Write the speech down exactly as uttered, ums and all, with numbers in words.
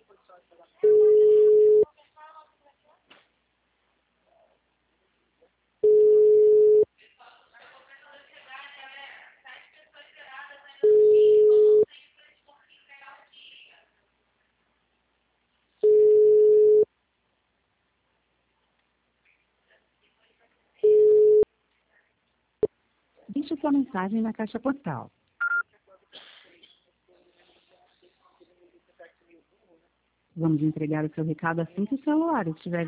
Deixe sua mensagem na caixa postal. Vamos entregar o seu recado assim que o celular estiver